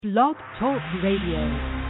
Blog Talk Radio.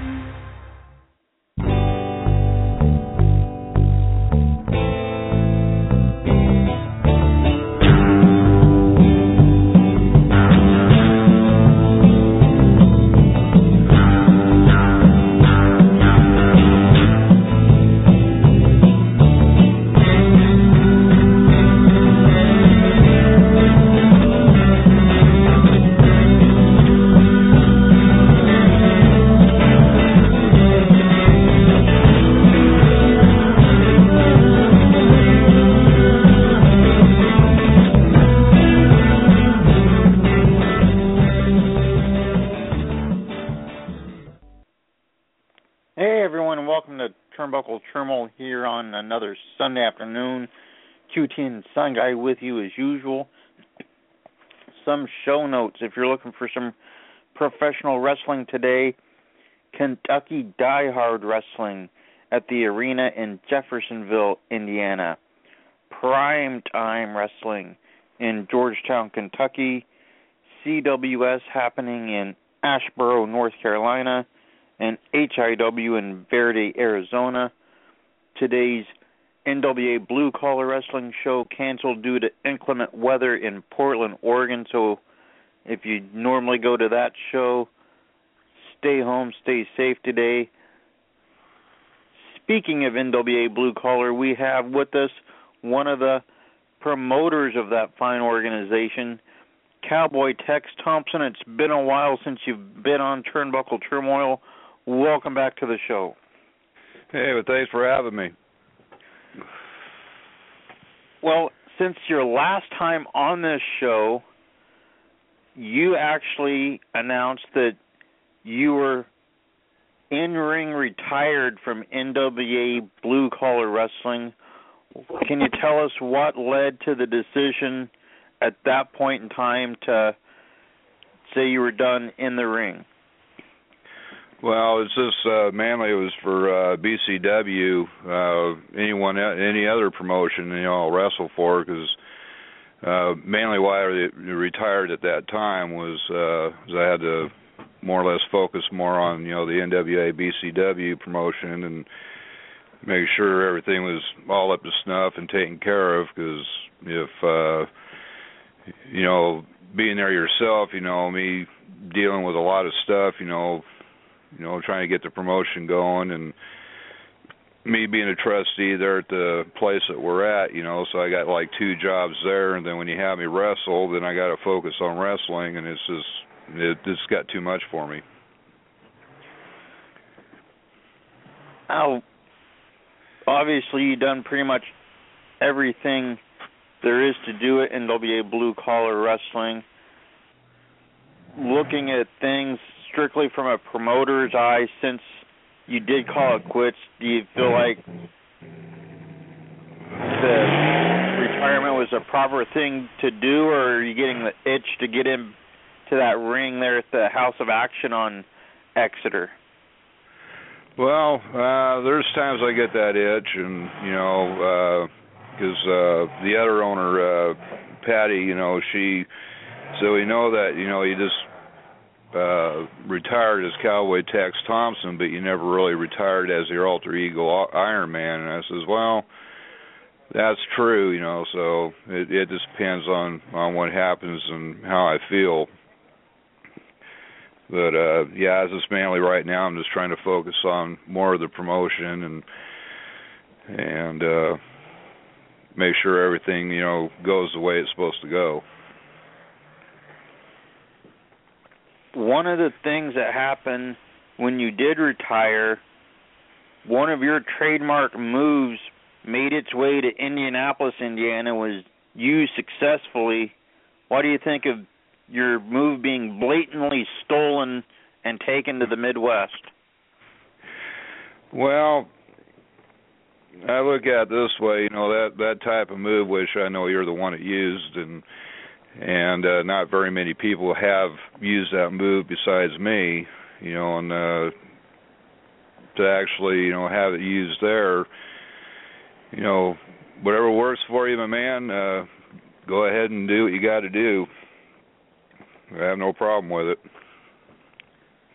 Turnbuckle Terminal here on another Sunday afternoon. QTN Sun Guy with you as usual. Some show notes if you're looking for some professional wrestling today. Kentucky Die Hard Wrestling at the arena in Jeffersonville, Indiana. Prime Time Wrestling in Georgetown, Kentucky. CWS happening in Asheboro, North Carolina. And HIW in Verde, Arizona. Today's NWA Blue Collar Wrestling show canceled due to inclement weather in Portland, Oregon. So if you normally go to that show, stay home, stay safe today. Speaking of NWA Blue Collar, we have with us one of the promoters of that fine organization, Cowboy Tex Thompson. It's been a while since you've been on Turnbuckle Turmoil. Welcome back to the show. Hey, well, thanks for having me. Well, since your last time on this show, you actually announced that you were in-ring retired from NWA Blue Collar Wrestling. Can you tell us what led to the decision at that point in time to say you were done in the ring? Well, it's just mainly it was for BCW. Any other promotion, I'll wrestle for, because mainly why I retired at that time was I had to more or less focus more on the NWA BCW promotion and make sure everything was all up to snuff and taken care of. Because if being there yourself, me dealing with a lot of stuff, trying to get the promotion going, and me being a trustee there at the place that we're at, so I got like two jobs there, and then when you have me wrestle, then I got to focus on wrestling, and it just got too much for me. Now, obviously you've done pretty much everything there is to do at NWA Blue Collar Wrestling. Looking at things strictly from a promoter's eye, since you did call it quits, do you feel like the retirement was a proper thing to do, or are you getting the itch to get into that ring there at the House of Action on Exeter? Well, there's times I get that itch, and because the other owner, Patty, she said, we know that you just retired as Cowboy Tex Thompson, but you never really retired as your alter ego Iron Man. And I says, well, that's true, so it just depends on what happens and how I feel. But as it's mainly right now, I'm just trying to focus on more of the promotion and make sure everything goes the way it's supposed to go. One of the things that happened when you did retire, one of your trademark moves made its way to Indianapolis, Indiana, was used successfully. What do you think of your move being blatantly stolen and taken to the Midwest? Well, I look at it this way, that type of move, which I know you're the one that used, and not very many people have used that move besides me, and to actually, have it used there, whatever works for you, my man, go ahead and do what you got to do. I have no problem with it.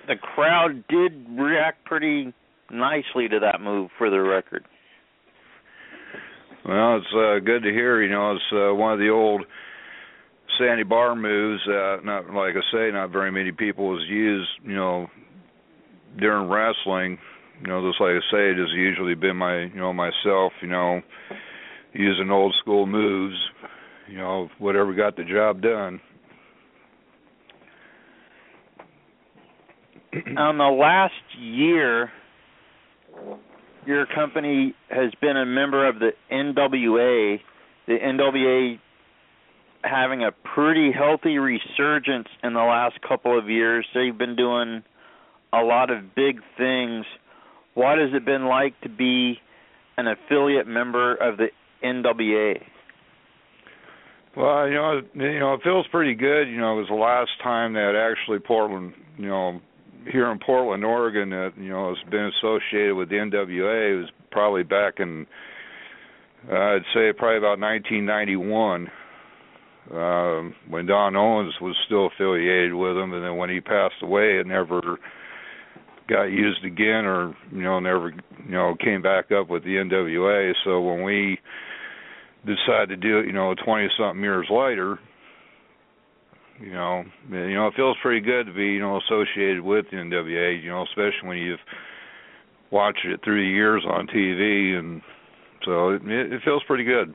the crowd did react pretty nicely to that move, for the record. Well, it's good to hear. It's one of the old Sandy Bar moves. Not like I say, not very many people has used. During wrestling. Just like I say, it has usually been myself. Using old school moves. Whatever got the job done. On the last year, your company has been a member of the NWA. The NWA having a pretty healthy resurgence in the last couple of years. They've been doing a lot of big things. What has it been like to be an affiliate member of the NWA? Well, it feels pretty good. It was the last time that actually Portland, here in Portland, Oregon, that has been associated with the NWA. It was probably back in, I'd say, probably about 1991, when Don Owens was still affiliated with them, and then when he passed away, it never got used again, or never came back up with the NWA. So when we decided to do it, 20-something years later, it feels pretty good to be associated with the NWA, especially when you've watched it through the years on TV, and so it feels pretty good.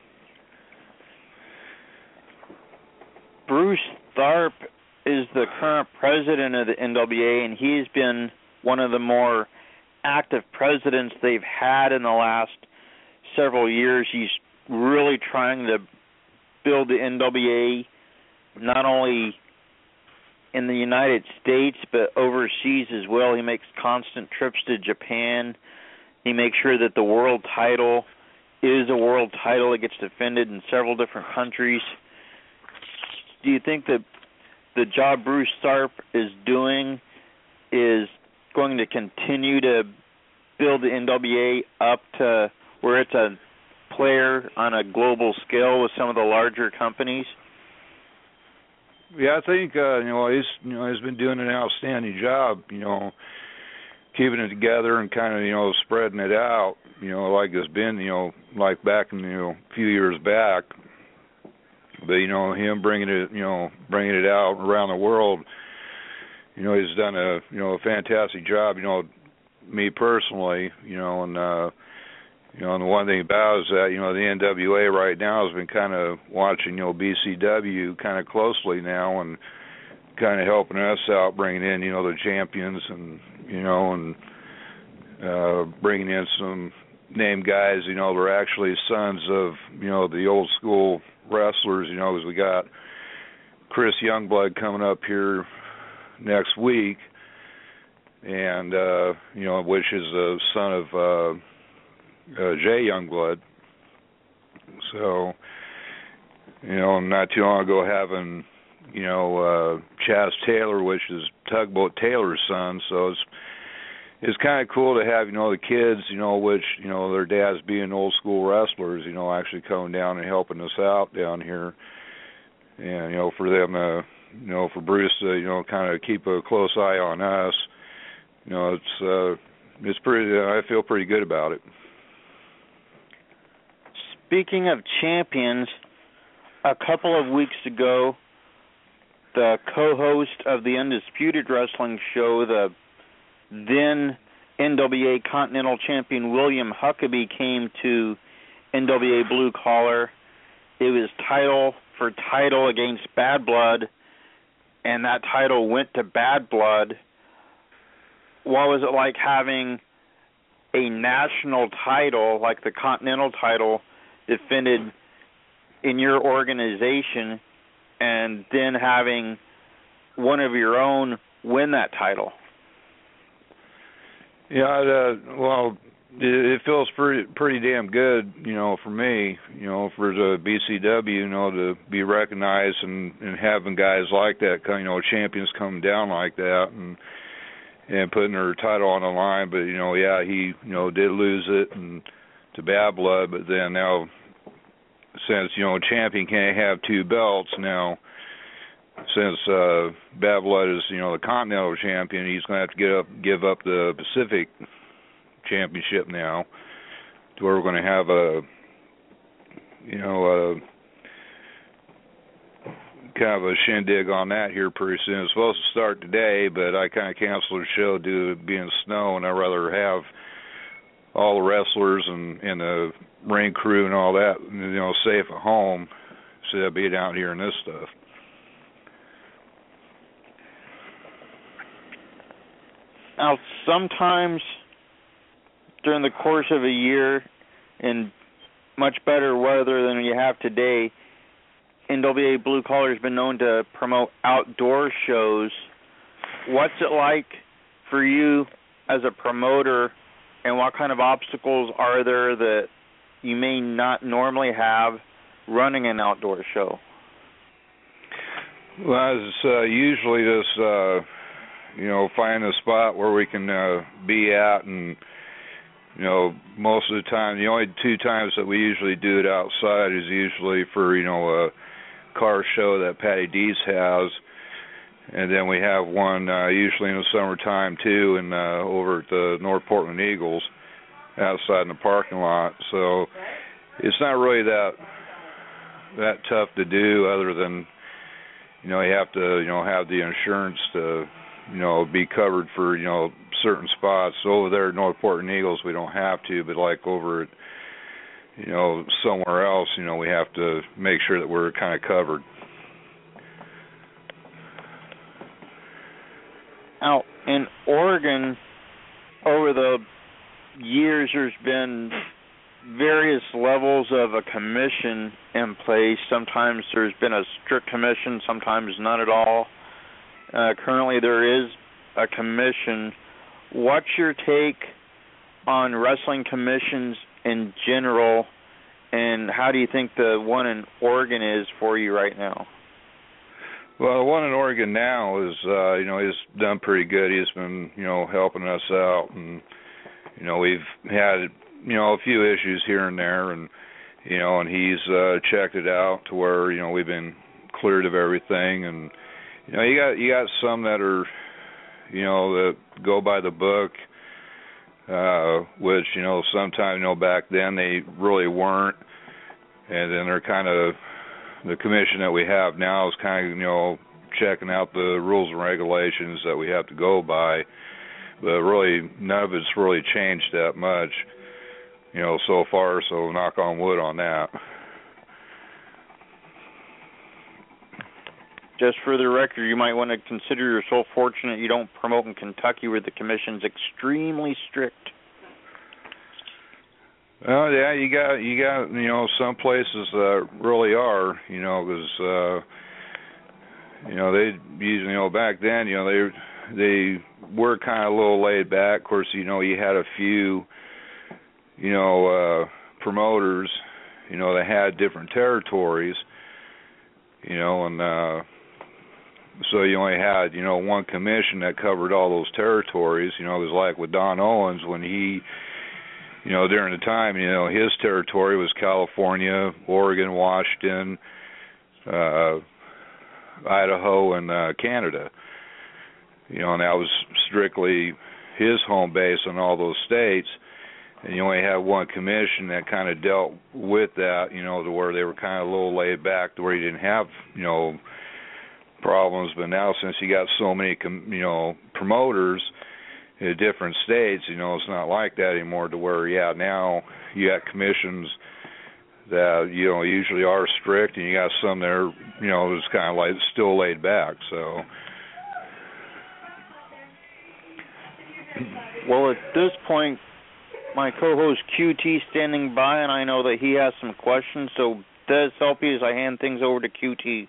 Bruce Tharpe is the current president of the NWA, and he's been one of the more active presidents they've had in the last several years. He's really trying to build the NWA not only in the United States but overseas as well. He makes constant trips to Japan. He makes sure that the world title is a world title that gets defended in several different countries. Do you think that the job Bruce Tharpe is doing is going to continue to build the NWA up to where it's a player on a global scale with some of the larger companies? Yeah, I think he's been doing an outstanding job, keeping it together and kind of spreading it out, like it's been like back in a few years back. But him bringing it out around the world, he's done a fantastic job. Me personally, and the one thing about it is that the NWA right now has been kind of watching BCW kind of closely now, and kind of helping us out, bringing in the champions, and bringing in some named guys that are actually sons of the old school wrestlers. As we got Chris Youngblood coming up here next week, and which is the son of Jay Youngblood. So not too long ago having Chaz Taylor, which is Tugboat Taylor's son. So it's kind of cool to have the kids, which their dads being old school wrestlers, actually coming down and helping us out down here, and for them to for Bruce to kind of keep a close eye on us. It's pretty. I feel pretty good about it. Speaking of champions, a couple of weeks ago, the co-host of the Undisputed Wrestling Show, the then NWA Continental Champion William Huckabee, came to NWA Blue Collar. It was title for title against Bad Blood, and that title went to Bad Blood. What was it like having a national title, like the Continental title, defended in your organization, and then having one of your own win that title? Yeah, well, it feels pretty damn good, for me, for the BCW, to be recognized and having guys like that, champions come down like that and putting their title on the line. But he did lose it and to Bad Blood, but then now, since champion can't have two belts now, since Bad Blood is, the Continental Champion, he's going to have to give up the Pacific Championship now, to where we're going to have a kind of a shindig on that here pretty soon. It's supposed to start today, but I kind of canceled the show due to it being snow, and I'd rather have all the wrestlers and the ring crew and all that, safe at home instead of being out here and this stuff. Now, sometimes during the course of a year, in much better weather than we have today, NWA Blue Collar has been known to promote outdoor shows. What's it like for you as a promoter, and what kind of obstacles are there that you may not normally have running an outdoor show? Well, it's usually just, find a spot where we can be at, and, most of the time, the only 2 times that we usually do it outside is usually for, a car show that Patty Dees has, and then we have one usually in the summertime too, and over at the North Portland Eagles outside in the parking lot. So it's not really that tough to do, other than you have to have the insurance to be covered for certain spots. So over there at North Portland Eagles we don't have to, but like over at somewhere else, we have to make sure that we're kind of covered. Now, in Oregon, over the years, there's been various levels of a commission in place. Sometimes there's been a strict commission, sometimes none at all. Currently, there is a commission. What's your take on wrestling commissions in general, and how do you think the one in Oregon is for you right now? Well, the one in Oregon now is, he's done pretty good. He's been, helping us out, and, we've had, a few issues here and there, and, and he's checked it out to where, we've been cleared of everything, and, you got some that are, that go by the book, which, sometimes, back then they really weren't, and then they're kind of, the commission that we have now is kind of, checking out the rules and regulations that we have to go by, but really none of it's really changed that much, so far, so knock on wood on that. Just for the record, you might want to consider yourself fortunate you don't promote in Kentucky, where the commission's extremely strict. Oh yeah, you got some places that really are, because they usually back then they were kind of a little laid back. Of course, you had a few promoters that had different territories, and so you only had one commission that covered all those territories. It was like with Don Owens when he during the time, his territory was California, Oregon, Washington, Idaho, and Canada. And that was strictly his home base in all those states. And you only had one commission that kind of dealt with that, to where they were kind of a little laid back, to where you didn't have, problems. But now, since you got so many, promoters in different states, it's not like that anymore, to where, now you got commissions that, usually are strict, and you got some that are, that's kind of like still laid back, so. Well, at this point, my co-host QT standing by, and I know that he has some questions, so Des, help me as I hand things over to QT.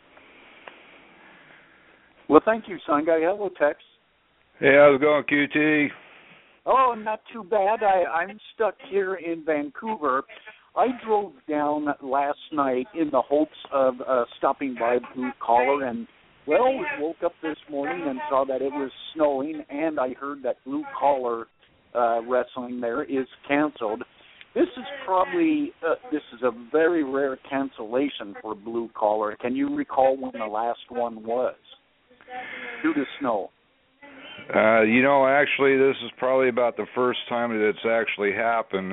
Well, thank you, son. Hello, Tex. Hey, how's it going, QT? Oh, not too bad. I'm stuck here in Vancouver. I drove down last night in the hopes of stopping by Blue Collar, and, woke up this morning and saw that it was snowing, and I heard that Blue Collar wrestling there is canceled. This is probably this is a very rare cancellation for Blue Collar. Can you recall when the last one was due to snow? Actually, this is probably about the first time that it's actually happened,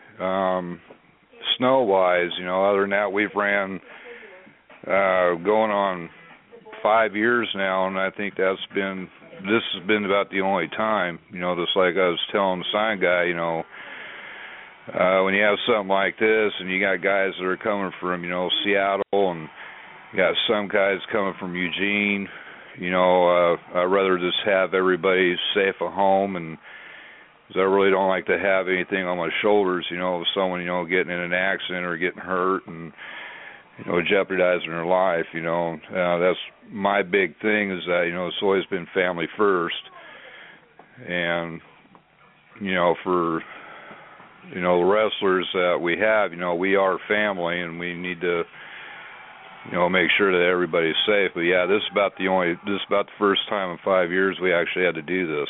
snow-wise. Other than that, we've ran going on 5 years now, and I think this has been about the only time. Just like I was telling the sign guy, when you have something like this and you got guys that are coming from, Seattle, and you got some guys coming from Eugene, I'd rather just have everybody safe at home, and 'cause I really don't like to have anything on my shoulders, of someone, getting in an accident or getting hurt and, jeopardizing their life, That's my big thing is that, it's always been family first. And, for, the wrestlers that we have, we are family, and we need to, make sure that everybody's safe. But yeah, this is about the first time in 5 years we actually had to do this.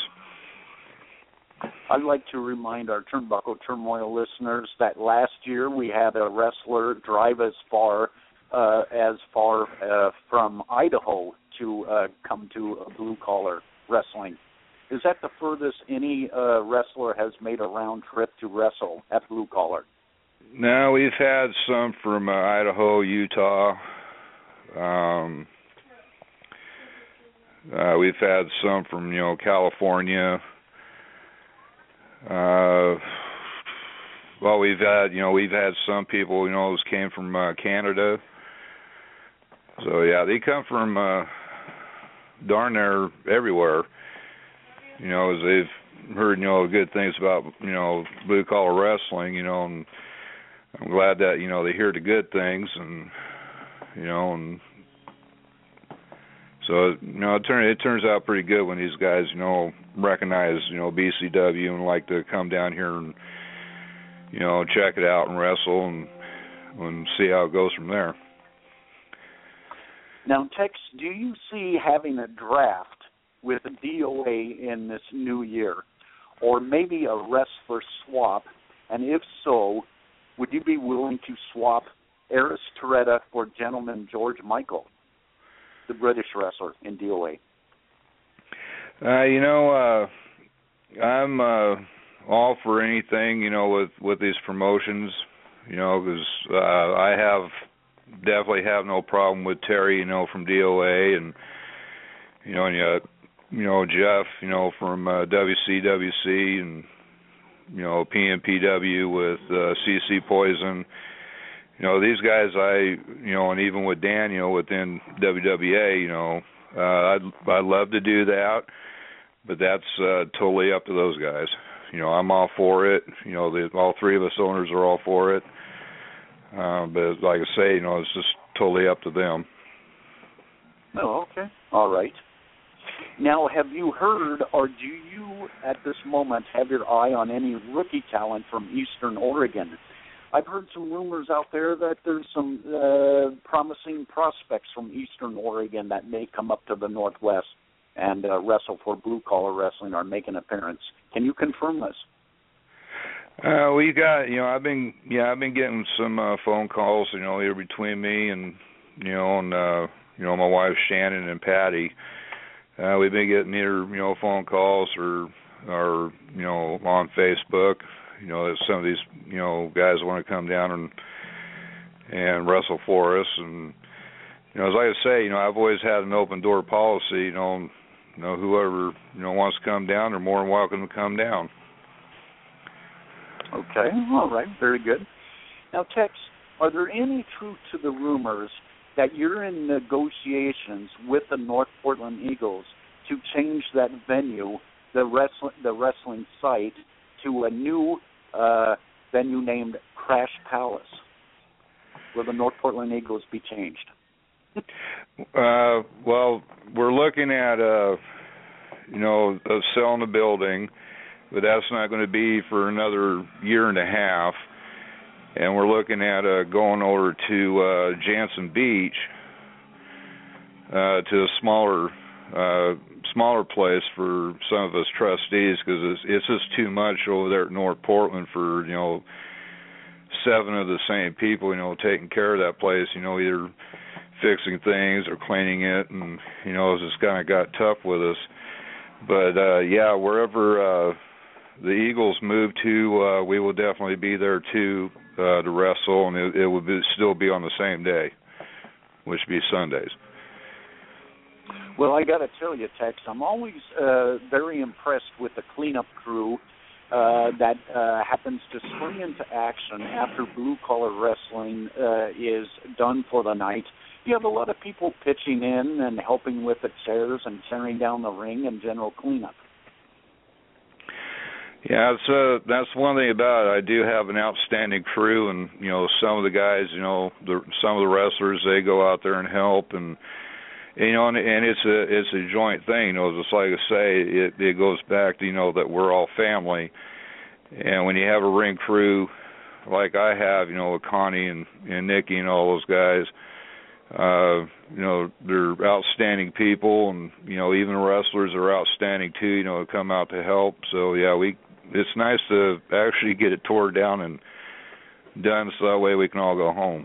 I'd like to remind our Turnbuckle Turmoil listeners that last year we had a wrestler drive as far from Idaho to come to Blue Collar Wrestling. Is that the furthest any wrestler has made a round trip to wrestle at Blue Collar? No, we've had some from Idaho, Utah. We've had some from California. Well, we've had some people who came from Canada. So yeah, they come from darn near everywhere. As they've heard good things about Blue Collar Wrestling. And I'm glad that they hear the good things, and and so it turns out pretty good when these guys recognize BCW and like to come down here and check it out and wrestle and see how it goes from there. Now, Tex, do you see having a draft with a DOA in this new year, or maybe a wrestler swap? And if so, would you be willing to swap Eris Toretta for Gentleman George Michael, the British wrestler in DOA? I'm all for anything, with these promotions, because I definitely have no problem with Terry, from DOA, and Jeff, from WCWC, and PNPW with CC Poison. These guys, and even with Dan, within WWA, I'd love to do that, but that's totally up to those guys. I'm all for it. All three of us owners are all for it. But like I say, it's just totally up to them. Oh, okay. All right. Now, have you heard, or do you at this moment have your eye on any rookie talent from Eastern Oregon? I've heard some rumors out there that there's some promising prospects from Eastern Oregon that may come up to the Northwest and wrestle for Blue Collar Wrestling or make an appearance. Can you confirm this? We got, I've been getting some phone calls, here between me and, my wife Shannon and Patty. We've been getting either, phone calls or on Facebook, that some of these, guys want to come down and wrestle for us. And, as I say, I've always had an open door policy, whoever, wants to come down, they're more than welcome to come down. Okay, all right, very good. Now, Tex, are there any truth to the rumors that you're in negotiations with the North Portland Eagles to change that venue, the wrestling site, to a new venue named Crash Palace? Will the North Portland Eagles be changed? Well, we're looking at, selling the building, but that's not going to be for another year and a half. And we're looking at going over to Jansen Beach, to a smaller place for some of us trustees, because it's just too much over there at North Portland for 7 of the same people, taking care of that place, either fixing things or cleaning it, and it just kind of got tough with us. But yeah, wherever the Eagles move to, we will definitely be there too to wrestle, and it will still be on the same day, which would be Sundays. Well, I got to tell you, Tex, I'm always very impressed with the cleanup crew that happens to spring into action after blue-collar wrestling is done for the night. You have a lot of people pitching in and helping with the chairs and tearing down the ring and general cleanup. Yeah, that's one thing about it. I do have an outstanding crew, and some of the guys, some of the wrestlers, they go out there and help, and and it's a joint thing. Just like I say, it goes back to that we're all family, and when you have a ring crew like I have, with Connie and Nikki and all those guys, they're outstanding people, and even the wrestlers are outstanding too. To come out to help. So yeah, it's nice to actually get it tore down and done, so that way we can all go home.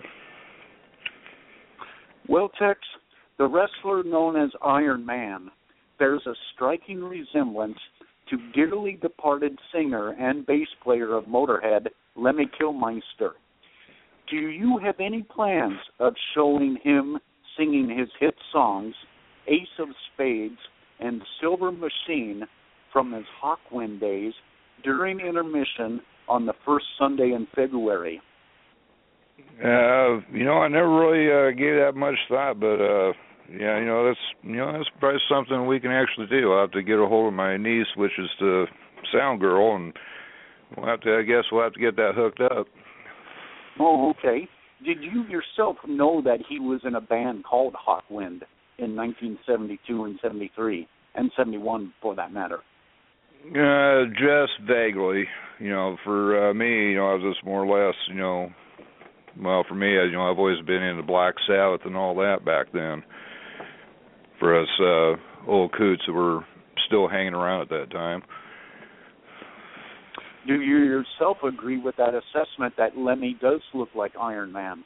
Well, Tex, the wrestler known as Iron Man bears a striking resemblance to dearly departed singer and bass player of Motorhead, Lemmy Kilmister. Do you have any plans of showing him singing his hit songs, Ace of Spades and Silver Machine, from his Hawkwind days during intermission on the first Sunday in February? I never really gave that much thought, but yeah, that's probably something we can actually do. I'll have to get a hold of my niece, which is the sound girl, and we'll have to get that hooked up. Oh, okay. Did you yourself know that he was in a band called Hawkwind in 1972 and 73, and 71 for that matter? Just vaguely. For me, I was just more or less, well, for me, I've always been into Black Sabbath and all that back then. For us old coots that were still hanging around at that time. Do you yourself agree with that assessment that Lemmy does look like Iron Man?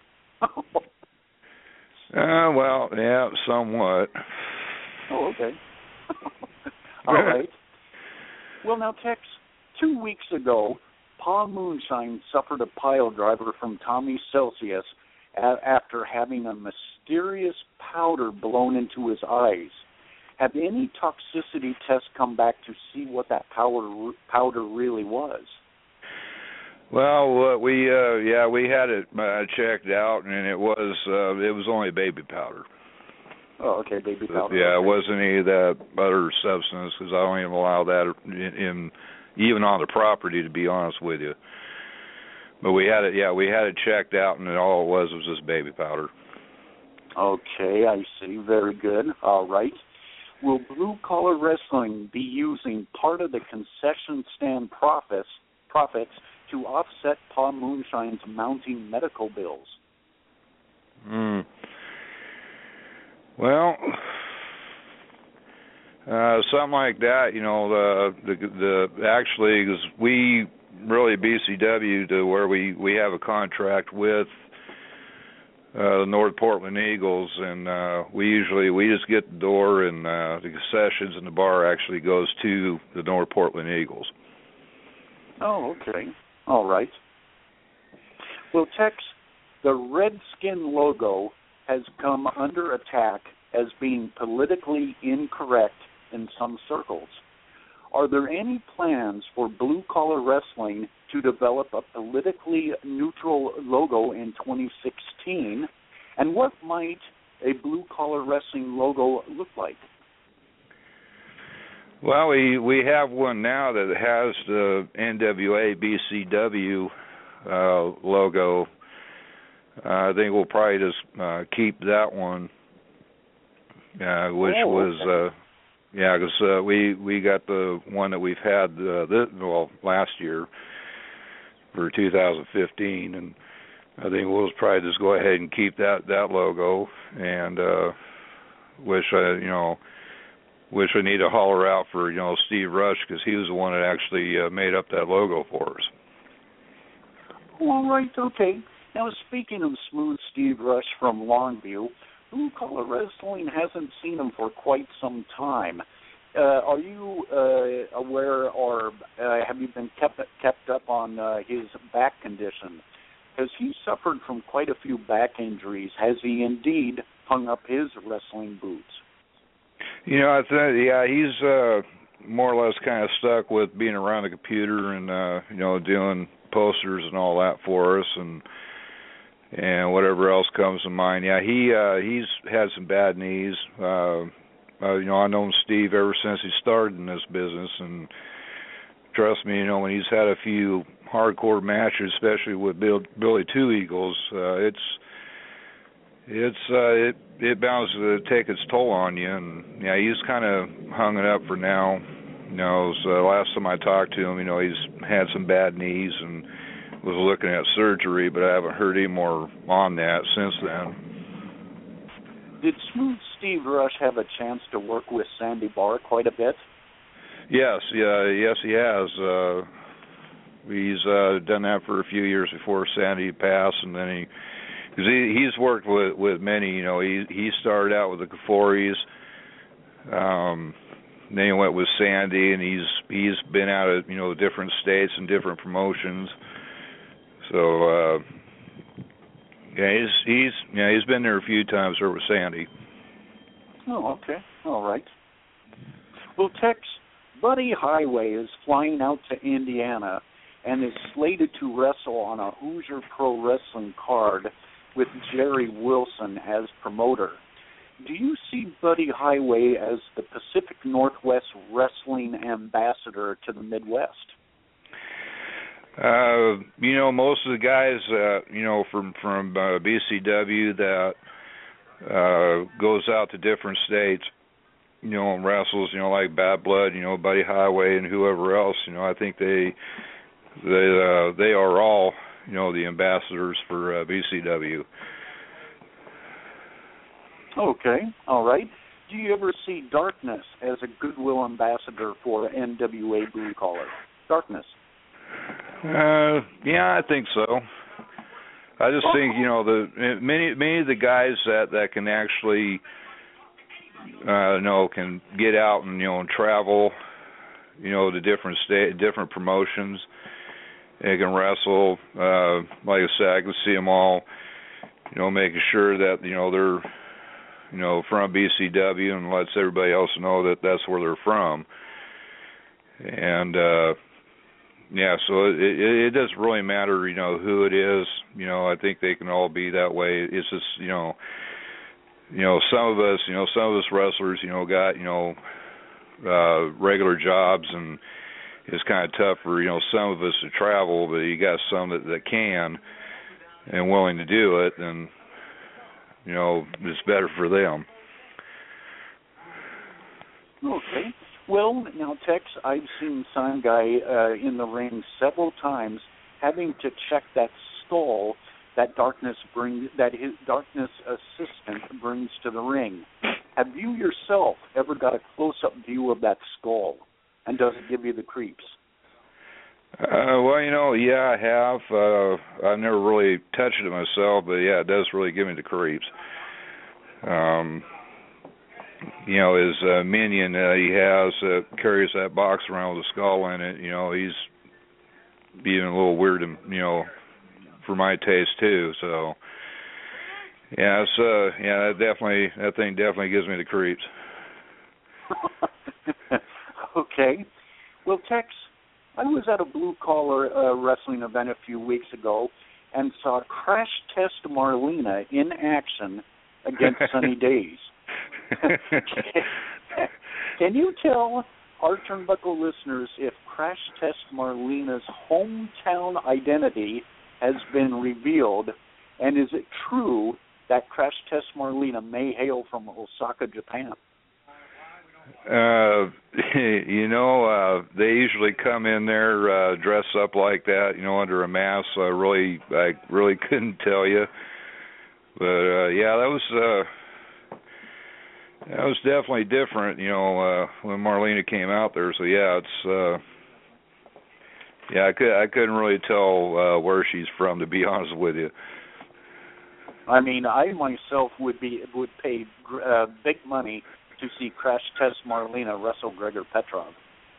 Well, yeah, somewhat. Oh, okay. All right. Well, now, Tex, 2 weeks ago, Pa Moonshine suffered a pile driver from Tommy Celsius after having a mysterious powder blown into his eyes. Have any toxicity tests come back to see what that powder really was? Well, we had it checked out, and it was only baby powder. Oh, okay, baby powder. Yeah, okay. It wasn't any of that other substance, because I don't even allow that even on the property, to be honest with you. But we had it checked out, and all it was just baby powder. Okay, I see. Very good. All right. Will Blue Collar Wrestling be using part of the concession stand profits to offset Pa Moonshine's mounting medical bills? Well, something like that, the actually, because we really BCW to where we have a contract with the North Portland Eagles, and we just get the door, and the concessions and the bar actually goes to the North Portland Eagles. Oh, okay. All right. Well, Tex, the Redskin logo has come under attack as being politically incorrect in some circles. Are there any plans for Blue Collar Wrestling to develop a politically neutral logo in 2016? And what might a Blue Collar Wrestling logo look like? Well, we have one now that has the NWA BCW logo. I think we'll probably just keep that one, which was... Yeah, because we got the one that we've had last year for 2015, and I think we'll probably just go ahead and keep that logo. And wish I need to holler out for Steve Rush, because he was the one that actually made up that logo for us. All right, okay. Now, speaking of Smooth Steve Rush from Longview, Blue Collar Wrestling hasn't seen him for quite some time. Are you aware, or have you been kept up on his back condition? Because he suffered from quite a few back injuries. Has he indeed hung up his wrestling boots? You know, I think, yeah, he's more or less kind of stuck with being around the computer and you know, doing posters and all that for us, and whatever else comes to mind. Yeah, he's had some bad knees. You know, I've known Steve ever since he started in this business, and trust me, you know, when he's had a few hardcore matches, especially with Billy Two Eagles, it bounds to take its toll on you. And yeah, he's kind of hung it up for now. You know, so last time I talked to him, you know, he's had some bad knees and was looking at surgery, but I haven't heard any more on that since then. Did Smooth Steve Rush have a chance to work with Sandy Barr quite a bit? Yes, yes, he has. He's done that for a few years before Sandy passed, and then he's worked with many. You know, he started out with the Kaforis, then he went with Sandy, and he's been out of, you know, different states and different promotions. So yeah, he's been there a few times there with Sandy. Oh, okay, all right. Well, Tex, Buddy Highway is flying out to Indiana and is slated to wrestle on a Hoosier Pro Wrestling card with Jerry Wilson as promoter. Do you see Buddy Highway as the Pacific Northwest wrestling ambassador to the Midwest? You know, most of the guys, you know, from BCW that goes out to different states, you know, and wrestles, you know, like Bad Blood, you know, Buddy Highway, and whoever else, you know, I think they are all, you know, the ambassadors for BCW. Okay, all right. Do you ever see Darkness as a goodwill ambassador for NWA Blue Collar? Darkness. Yeah, I think so. I just think, you know, many of the guys that can actually, you know, can get out and, you know, and travel, you know, to different promotions. They can wrestle. Like I said, I can see them all, you know, making sure that, you know, they're, you know, from BCW, and lets everybody else know that that's where they're from. And yeah, so it doesn't really matter, you know, who it is. You know, I think they can all be that way. It's just, you know, some of us wrestlers, you know, got, you know, regular jobs, and it's kind of tough for, you know, some of us to travel, but you got some that can and willing to do it, and, you know, it's better for them. Okay. Well, now, Tex, I've seen Sign Guy in the ring several times having to check that skull that his Darkness assistant brings to the ring. Have you yourself ever got a close-up view of that skull, and does it give you the creeps? Well, you know, yeah, I have. I've never really touched it myself, but yeah, it does really give me the creeps. You know, his minion he has carries that box around with a skull in it. You know, he's even a little weird, you know, for my taste too. So, yeah, it's yeah, that thing definitely gives me the creeps. Okay. Well, Tex, I was at a Blue Collar wrestling event a few weeks ago and saw Crash Test Marlena in action against Sunny Days. Can you tell our Turnbuckle listeners if Crash Test Marlena's hometown identity has been revealed, and is it true that Crash Test Marlena may hail from Osaka, Japan? You know, they usually come in there dressed up like that, you know, under a mask. So I really couldn't tell you, but yeah, that was definitely different, you know, when Marlena came out there. So yeah, it's Yeah, I couldn't really tell where she's from, to be honest with you. I mean, I myself would pay big money to see Crash Test Marlena wrestle Gregor Petrov.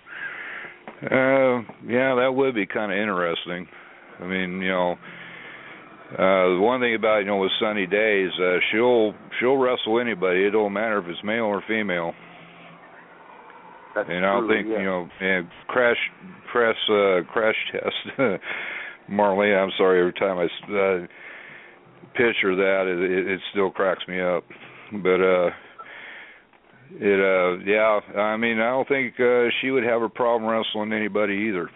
Yeah, that would be kind of interesting. I mean, the one thing about with Sunny Days, she'll wrestle anybody. It don't matter if it's male or female. That's and I don't true, think yeah. And Crash Test Marlena. I'm sorry, every time I picture that, it still cracks me up. But yeah. I mean, I don't think she would have a problem wrestling anybody either.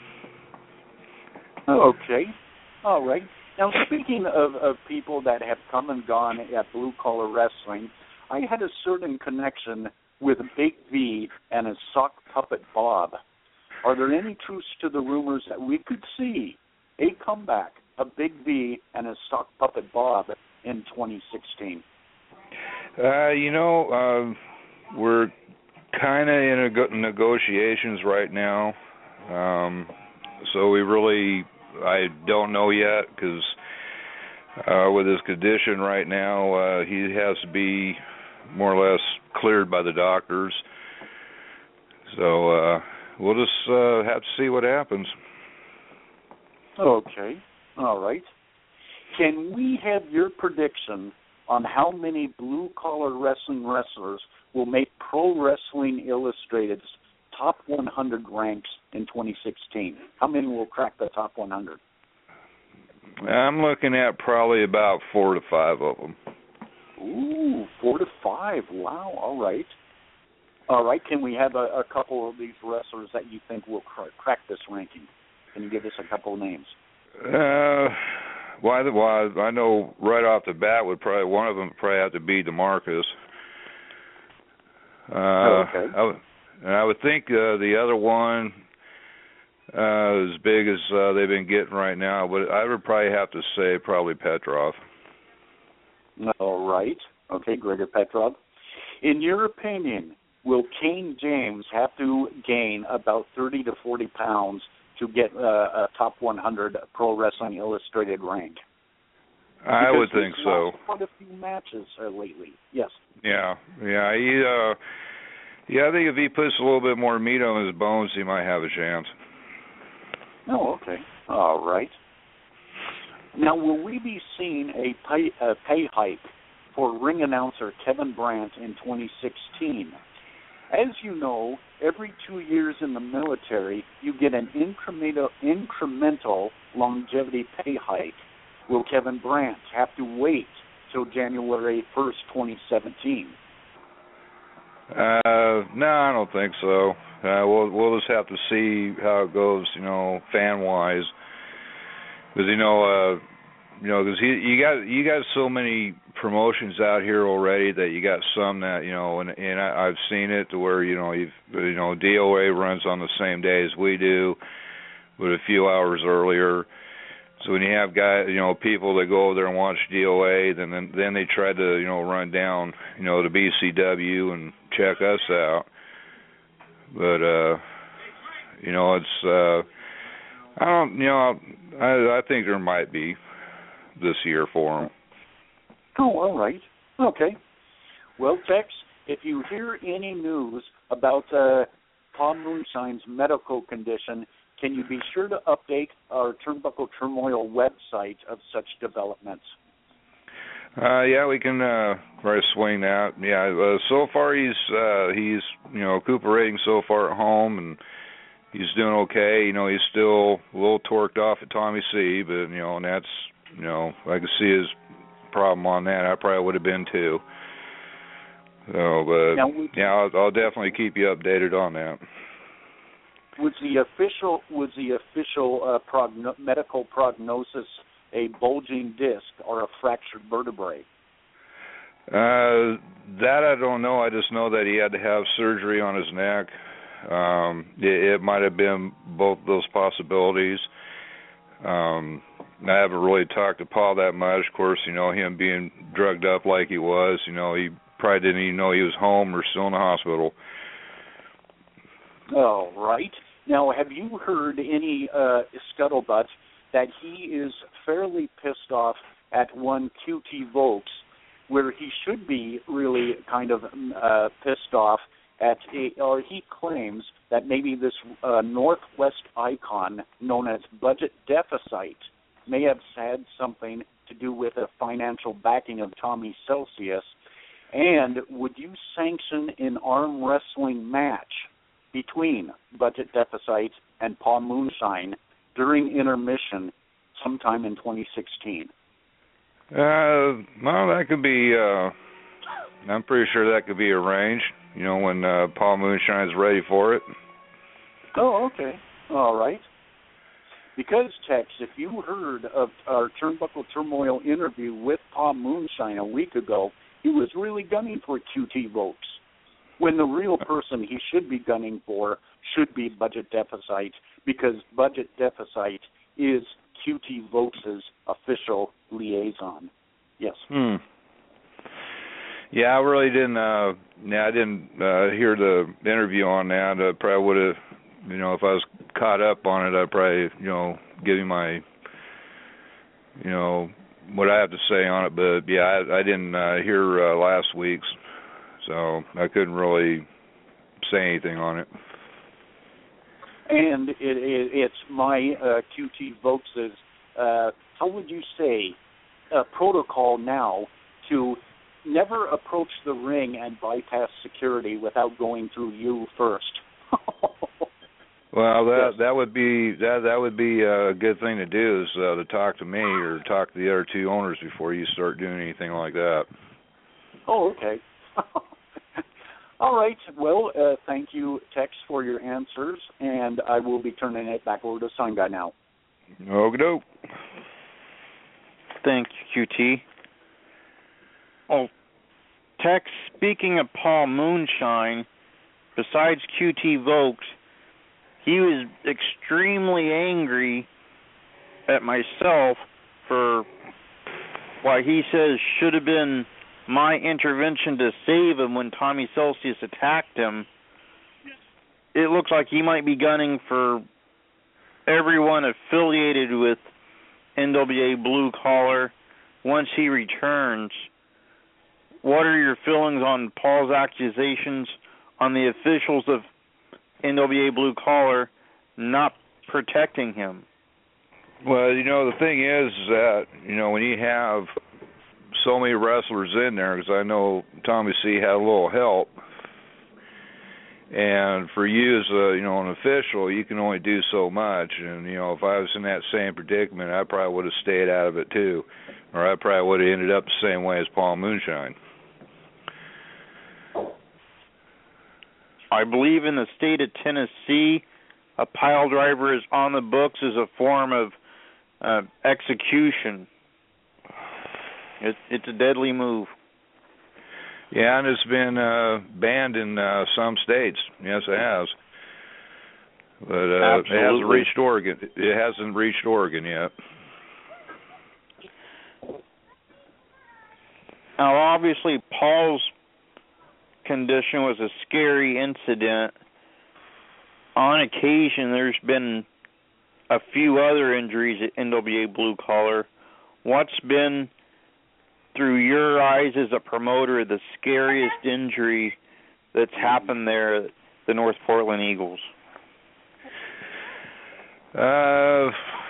Okay, all right. Now, speaking of people that have come and gone at Blue Collar Wrestling, I had a certain connection with Big V and his sock puppet Bob. Are there any truths to the rumors that we could see a comeback of Big V and his sock puppet Bob in 2016? We're kind of in negotiations right now, so I don't know yet, because with his condition right now, he has to be more or less cleared by the doctors. So we'll just have to see what happens. Okay, all right. Can we have your prediction on how many blue-collar wrestling wrestlers will make Pro Wrestling Illustrated's top 100 ranks in 2016? How many will crack the top 100? I'm looking at probably about 4 to 5 of them. Ooh, 4 to 5. Wow, all right. All right, can we have a couple of these wrestlers that you think will crack this ranking? Can you give us a couple of names? Well, I know right off the bat one of them would probably have to be DeMarcus. Okay. I would think the other one, as big as they've been getting right now, but I would probably have to say probably Petrov. All right. Okay, Gregor Petrov. In your opinion, will Kane James have to gain about 30 to 40 pounds to get a top 100 Pro Wrestling Illustrated rank? I would think so. He's lost quite a few matches lately. Yes. Yeah. I think if he puts a little bit more meat on his bones, he might have a chance. Oh, okay. All right. Now, will we be seeing a pay hike for ring announcer Kevin Brandt in 2016? As you know, every 2 years in the military, you get an incremental longevity pay hike. Will Kevin Brandt have to wait till January 1st, 2017? No, I don't think so. We'll just have to see how it goes, fan-wise. Because because you got so many promotions out here already that you got some that and I've seen it to where DOA runs on the same day as we do, but a few hours earlier. So when you have people that go over there and watch DOA, then they try to run down to BCW and check us out. But it's I think there might be this year for them. Oh, all right. Okay. Well, Tex, if you hear any news about Tom Moonshine's medical condition, can you be sure to update our Turnbuckle Turmoil website of such developments? Yeah, we can try to swing that. Yeah, so far he's recuperating so far at home, and he's doing okay. He's still a little torqued off at Tommy C, but and that's I can see his problem on that. I probably would have been too. So, but now, I'll definitely keep you updated on that. Was the official medical prognosis a bulging disc or a fractured vertebrae? That I don't know. I just know that he had to have surgery on his neck. It might have been both those possibilities. I haven't really talked to Paul that much. Of course, him being drugged up like he was, he probably didn't even know he was home or still in the hospital. All right. Now, have you heard any scuttlebutt that he is fairly pissed off at one QT Volks, where he should be really kind of pissed off at, or he claims that maybe this Northwest icon known as Budget Deficit may have had something to do with a financial backing of Tommy Celsius? And would you sanction an arm wrestling match between Budget Deficit and Paul Moonshine during intermission sometime in 2016? Well, that could be, I'm pretty sure that could be arranged, when Paul Moonshine's ready for it. Oh, okay. All right. Because, Tex, if you heard of our Turnbuckle Turmoil interview with Paul Moonshine a week ago, he was really gunning for QT Volks, when the real person he should be gunning for should be Budget Deficit, because Budget Deficit is QT Volks' official liaison. Yes. Yeah, I really didn't. I didn't hear the interview on that. I probably would have, if I was caught up on it, I'd probably, give you my, what I have to say on it. But yeah, I didn't hear last week's, so I couldn't really say anything on it. And it's my QT Volks' how would you say, protocol now to never approach the ring and bypass security without going through you first. Well, that would be a good thing to do, is to talk to me or talk to the other two owners before you start doing anything like that. Oh, okay. All right. Well, thank you, Tex, for your answers, and I will be turning it back over to Sign Guy now. Okie-doke. Thank you, QT. Oh, Tex, speaking of Paul Moonshine, besides QT Volks, he was extremely angry at myself for what he says should have been my intervention to save him when Tommy Celsius attacked him. It looks like he might be gunning for everyone affiliated with NWA Blue Collar once he returns. What are your feelings on Paul's accusations on the officials of NWA Blue Collar not protecting him? Well, the thing is that, when you have so many wrestlers in there, because I know Tommy C had a little help, and for you as an official, you can only do so much. And if I was in that same predicament, I probably would have stayed out of it too, or I probably would have ended up the same way as Paul Moonshine. I believe in the state of Tennessee, a pile driver is on the books as a form of execution. It's a deadly move. Yeah, and it's been banned in some states. Yes, it has. But it hasn't reached Oregon. It hasn't reached Oregon yet. Now, obviously, Paul's condition was a scary incident. On occasion, there's been a few other injuries at NWA Blue Collar. What's been, through your eyes as a promoter, the scariest injury that's happened there at the North Portland Eagles? I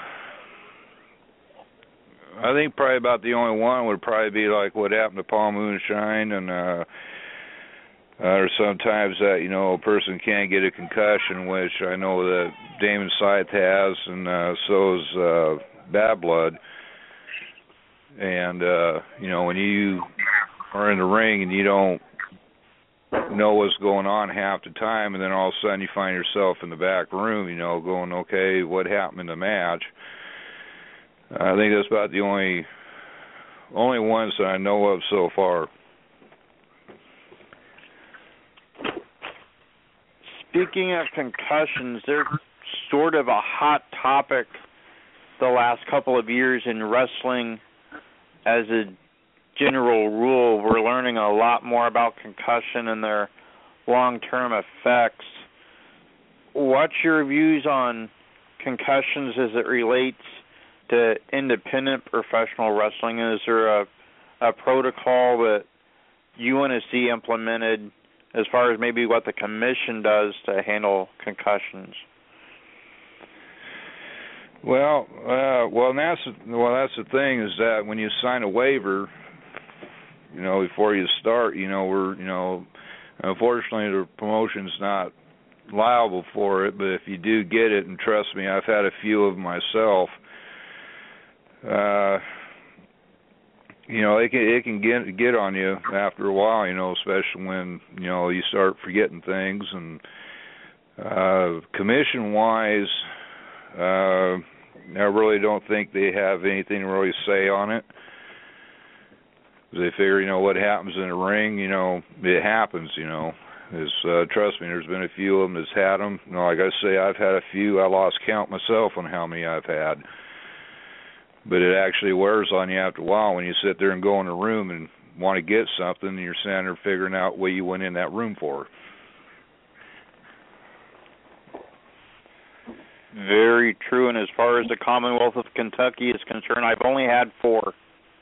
think probably about the only one would probably be like what happened to Paul Moonshine, and or sometimes that a person can't get a concussion, which I know that Damon Scythe has, and so is Bad Blood. And when you are in the ring and you don't know what's going on half the time, and then all of a sudden you find yourself in the back room, going, okay, what happened in the match? I think that's about the only ones that I know of so far. Speaking of concussions, they're sort of a hot topic the last couple of years in wrestling. As a general rule, we're learning a lot more about concussion and their long-term effects. what's your views on concussions as it relates to independent professional wrestling? Is there a protocol that you want to see implemented as far as maybe what the commission does to handle concussions? Well, that's the thing, is that when you sign a waiver, before you start, unfortunately the promotion's not liable for it, but if you do get it, and trust me, I've had a few of them myself, it can get on you after a while, especially when, you start forgetting things. And commission-wise, I really don't think they have anything to really say on it. They figure, what happens in the ring, it happens, trust me, there's been a few of them that's had them. Like I say, I've had a few. I lost count myself on how many I've had. But it actually wears on you after a while when you sit there and go in a room and want to get something, and you're standing there figuring out what you went in that room for. Very true. And as far as the Commonwealth of Kentucky is concerned, I've only had 4.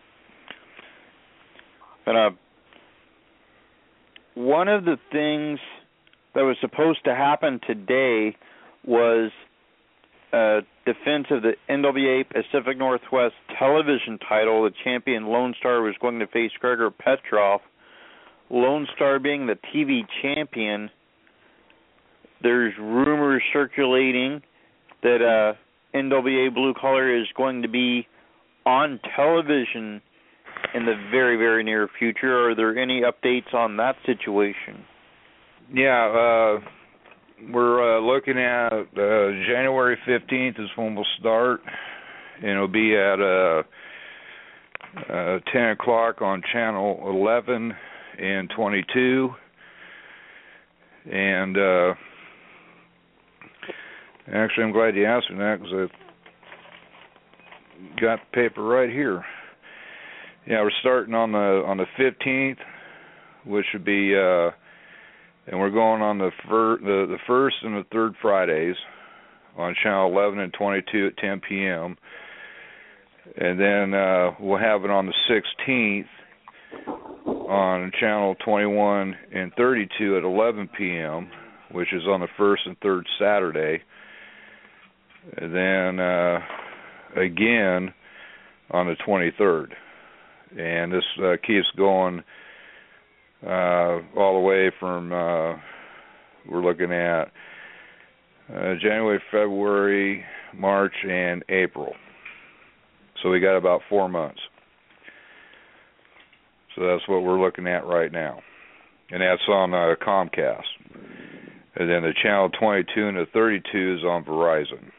And one of the things that was supposed to happen today was defense of the NWA Pacific Northwest television title. The champion Lone Star was going to face Gregor Petrov. Lone Star being the TV champion, there's rumors circulating that NWA Blue Collar is going to be on television in the very, very near future. Are there any updates on that situation? Yeah, we're looking at January 15th is when we'll start, and it'll be at 10 o'clock on Channel 11 and 22. And actually, I'm glad you asked me that, because I've got the paper right here. Yeah, we're starting on the 15th, which would be, and we're going on the first and the third Fridays on Channel 11 and 22 at 10 p.m. And then we'll have it on the 16th on Channel 21 and 32 at 11 p.m., which is on the first and third Saturday. And then again on the 23rd. And this keeps going all the way from, we're looking at January, February, March, and April. So we got about 4 months. So that's what we're looking at right now. And that's on Comcast. And then the Channel 22 and the 32 is on Verizon.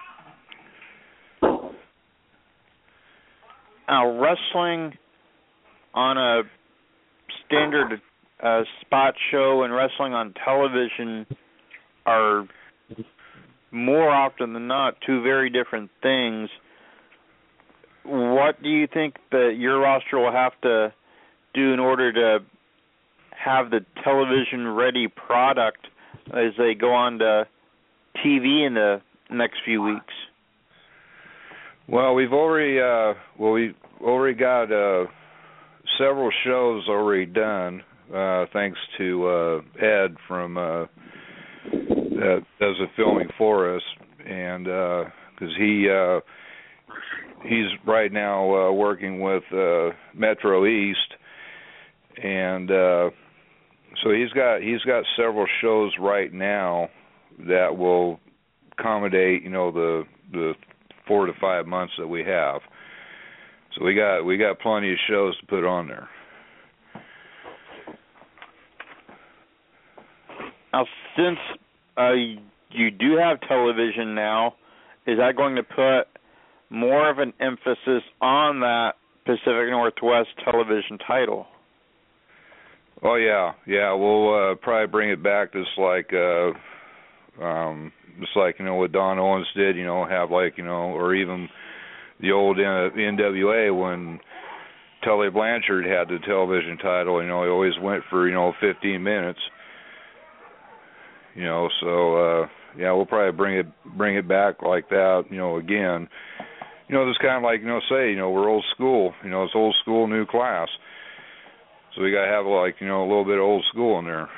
Now, wrestling on a standard spot show and wrestling on television are more often than not two very different things. What do you think that your roster will have to do in order to have the television-ready product as they go on to TV in the next few weeks? Well, we've already got several shows already done, thanks to Ed from that does the filming for us, and because he's right now working with Metro East, and so he's got several shows right now that will accommodate the 4 to 5 months that we have. So we got plenty of shows to put on there. Now, since you do have television now, is that going to put more of an emphasis on that Pacific Northwest television title? Oh yeah. We'll probably bring it back just like what Don Owens did. Have or even the old NWA when Tully Blanchard had the television title. He always went for 15 minutes. You know, so yeah, we'll probably bring it back like that. You know, again. You know, just kind of like, you know, say, you know, we're old school. You know, it's old school, new class. So we got to have, like, you know, a little bit of old school in there.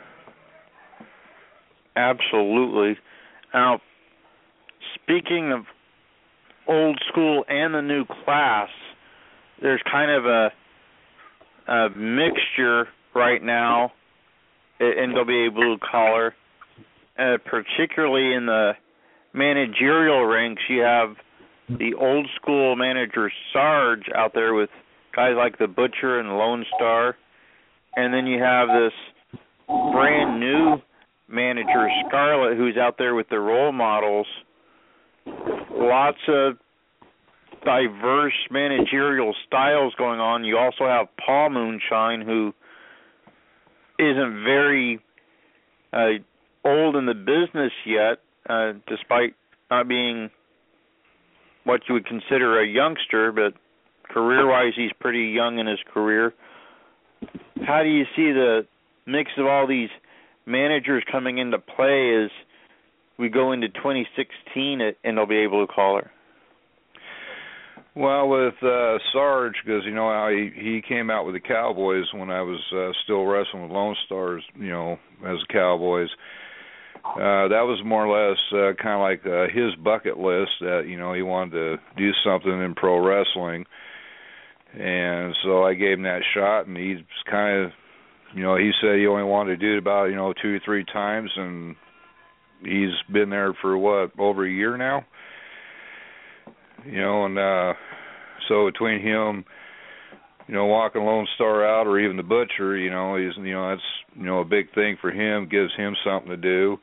Absolutely. Now, speaking of old school and the new class, there's kind of a mixture right now in NWA Blue Collar, particularly in the managerial ranks. You have the old school manager Sarge out there with guys like the Butcher and Lone Star, and then you have this brand new manager Scarlett who's out there with the role models. Lots of diverse managerial styles going on. You also have Paul Moonshine, who isn't very old in the business yet, despite not being what you would consider a youngster, but career-wise, he's pretty young in his career. How do you see the mix of all these managers coming into play as we go into 2016 at NWA Blue Collar? Well, with Sarge, because, you know, how he came out with the Cowboys when I was still wrestling with Lone Stars, you know, as the Cowboys. That was more or less kind of like his bucket list that, you know, he wanted to do something in pro wrestling. And so I gave him that shot, and he's kind of, you know, he said he only wanted to do it about, you know, 2 or 3 times, and he's been there for, what, over a year now? You know, and so between him, you know, walking Lone Star out, or even the Butcher, you know, he's, you know, that's, you know, a big thing for him, gives him something to do.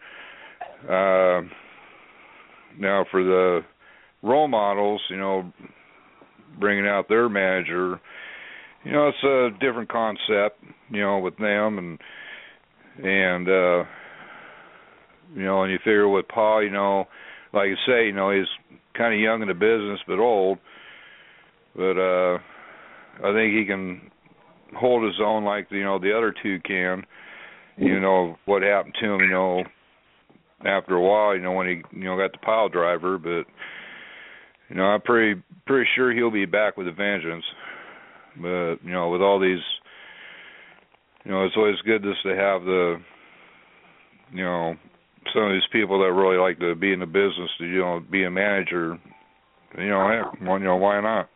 Now for the role models, you know, bringing out their manager, you know, it's a different concept, you know, with them, and you know, and you figure with Paul, you know, like you say, you know, he's kind of young in the business but old, but I think he can hold his own like, you know, the other two can. You know what happened to him, you know, after a while, you know, when he, you know, got the pile driver, but you know, I'm pretty sure he'll be back with a vengeance. But you know, with all these, you know, it's always good just to have the, you know, some of these people that really like to be in the business to, you know, be a manager. You know, heck, well, you know, why not?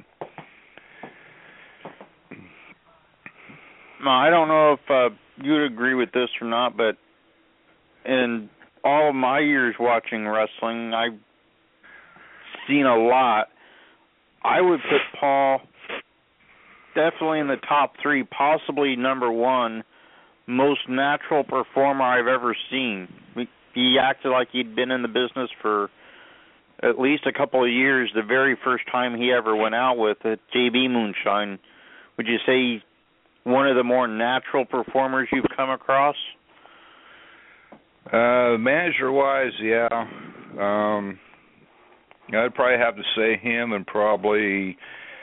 No, I don't know if you'd agree with this or not, but in all of my years watching wrestling, I've seen a lot. I would put Paul definitely in the top 3, possibly number 1, most natural performer I've ever seen. He acted like he'd been in the business for at least a couple of years. The very first time he ever went out with it, JB Moonshine, would you say he's one of the more natural performers you've come across? Manager-wise, yeah. I'd probably have to say him, and probably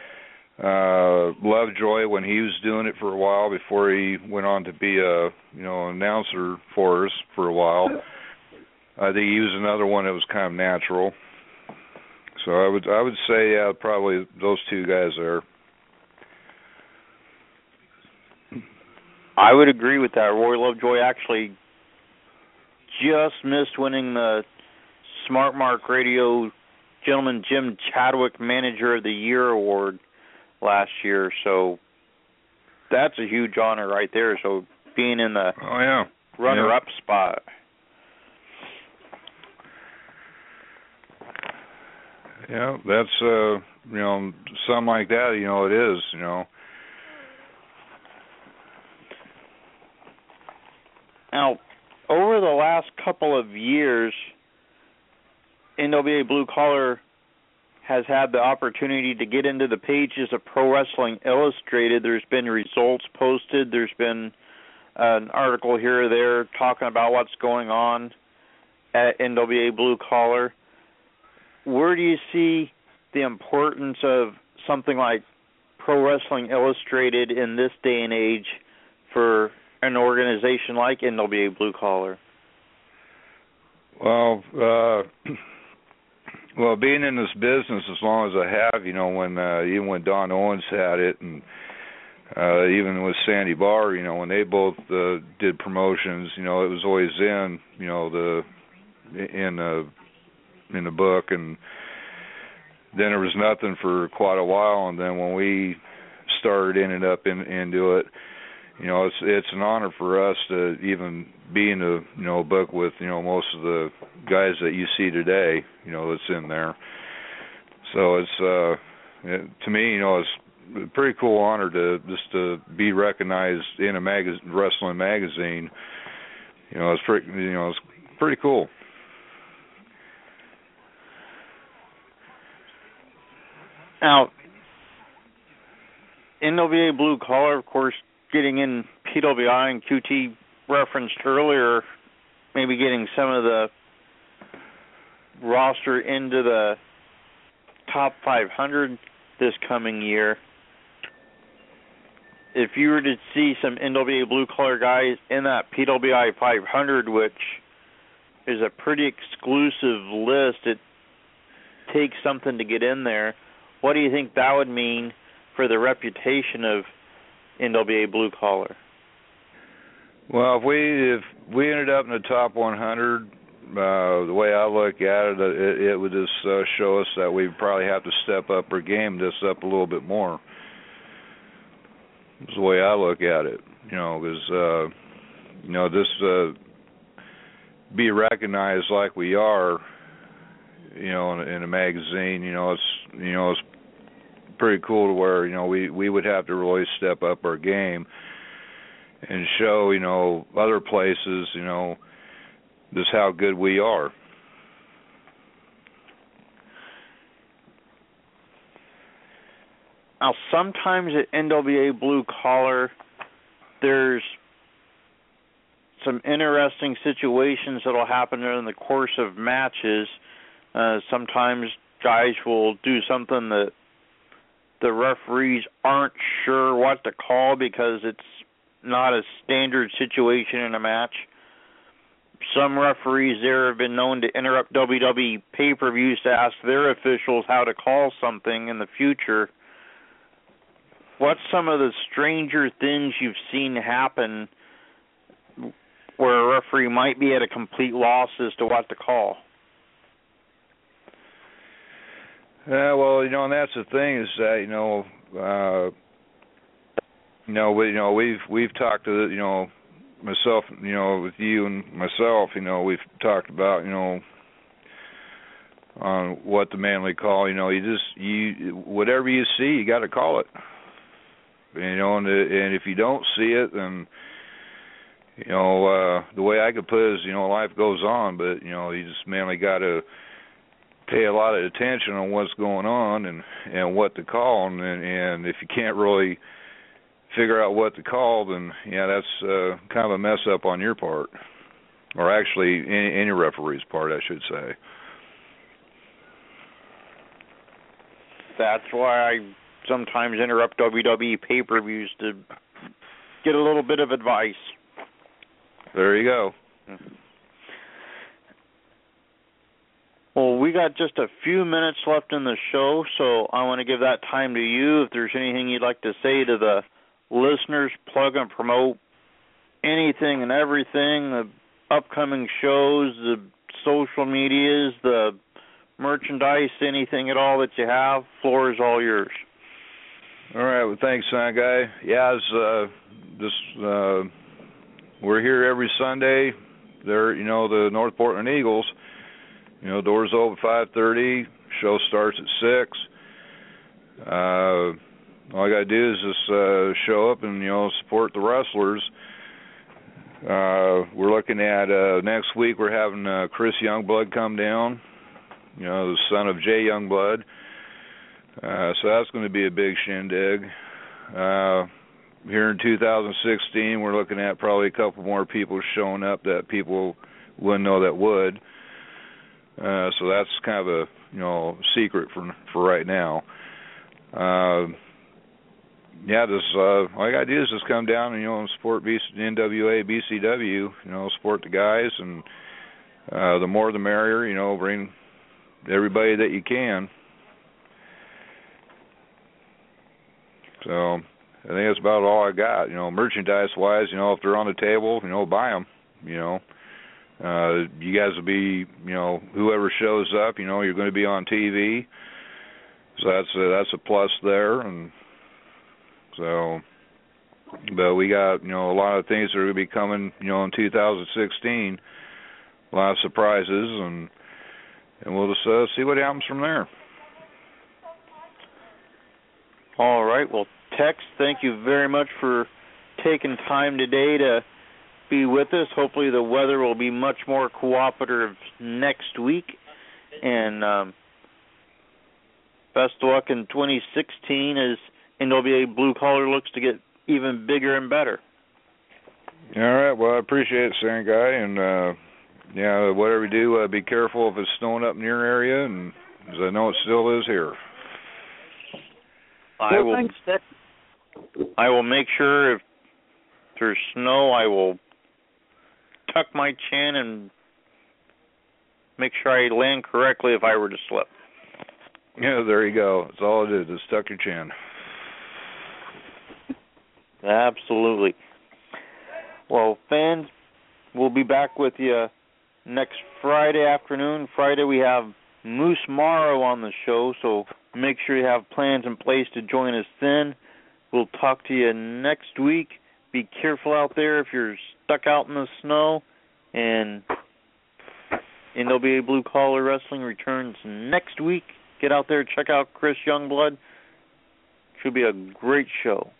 Lovejoy when he was doing it for a while before he went on to be a, you know, announcer for us for a while. I think he was another one that was kind of natural. So I would say, yeah, probably those 2 guys there. I would agree with that. Roy Lovejoy actually just missed winning the Smart Mark Radio Gentleman Jim Chadwick Manager of the Year award last year. So that's a huge honor right there. So being in the runner-up spot. Yeah, that's, you know, something like that, you know, it is, you know. Now, over the last couple of years, NWA Blue Collar has had the opportunity to get into the pages of Pro Wrestling Illustrated. There's been results posted. There's been an article here or there talking about what's going on at NWA Blue Collar. Where do you see the importance of something like Pro Wrestling Illustrated in this day and age for an organization like NWA Blue Collar? Well, well, being in this business as long as I have, when even when Don Owens had it, and even with Sandy Barr, when they both did promotions, it was always in the book, and then there was nothing for quite a while, and then when we ended up into it, it's an honor for us to even be in the book with most of the guys that you see today, that's in there. So it's to me, it's a pretty cool honor to be recognized in a wrestling magazine. It's pretty cool. Now, NWA Blue Collar, of course, getting in PWI and QT referenced earlier, maybe getting some of the roster into the top 500 this coming year. If you were to see some NWA Blue Collar guys in that PWI 500, which is a pretty exclusive list, it takes something to get in there. What do you think that would mean for the reputation of NWA Blue Collar? Well, if we ended up in the top 100, the way I look at it, it would just show us that we probably have to step up our game just up a little bit more. That's the way I look at it, because just be recognized like we are, in a magazine, it's pretty cool to where we would have to really step up our game and show other places just how good we are. Now, sometimes at NWA Blue Collar, there's some interesting situations that will happen during the course of matches. Sometimes guys will do something that the referees aren't sure what to call because it's not a standard situation in a match. Some referees there have been known to interrupt WWE pay-per-views to ask their officials how to call something in the future. What's some of the stranger things you've seen happen where a referee might be at a complete loss as to what to call? Well, and that's the thing is that we've talked to myself, with you and myself, we've talked about on what the manly call. You whatever you see, you got to call it. And if you don't see it, then the way I could put it is, life goes on, but you just mainly got to pay a lot of attention on what's going on and what to call, and if you can't really figure out what to call, then that's kind of a mess up on your part, or actually any referee's part, I should say. That's why I sometimes interrupt WWE pay-per-views to get a little bit of advice. There you go. Well, we got just a few minutes left in the show, so I want to give that time to you. If there's anything you'd like to say to the listeners, plug and promote anything and everything, the upcoming shows, the social medias, the merchandise, anything at all that you have, floor is all yours. All right, well, thanks, Sound Guy. Yeah, we're here every Sunday. They're, the North Portland Eagles. Doors open 5:30. Show starts at 6. All I got to do is just show up and, support the wrestlers. We're looking at next week we're having Chris Youngblood come down, the son of Jay Youngblood. So that's going to be a big shindig. Here in 2016, we're looking at probably a couple more people showing up that people wouldn't know that would. So that's kind of a secret for right now. All I gotta do is just come down and support NWA, BCW. Support the guys and The more the merrier, you know, bring everybody that you can. So I think that's about all I got. You know, merchandise-wise, you know, if they're on the table, you know, buy them, you know. You guys will be, you know, whoever shows up, you know, you're going to be on TV. So that's a plus there. And so, but we got, you know, a lot of things that are going to be coming, you know, in 2016. A lot of surprises, and we'll just see what happens from there. All right. Well, Tex, thank you very much for taking time today to be with us. Hopefully the weather will be much more cooperative next week. And best of luck in 2016 as NWA Blue Collar looks to get even bigger and better. All right. Well, I appreciate it, Sand Guy. And, yeah, whatever you do, be careful if it's snowing up in your area, and as I know it still is here. Thanks, Dick. I will make sure if there's snow, I will tuck my chin and make sure I land correctly if I were to slip. Yeah, there you go. That's all it is. Just tuck your chin. Absolutely. Well, fans, we'll be back with you next Friday afternoon. Friday we have Moose Morrow on the show, so make sure you have plans in place to join us then. We'll talk to you next week. Be careful out there if you're stuck out in the snow. And NWA Blue Collar Wrestling returns next week. Get out there, check out Chris Youngblood. Should be a great show.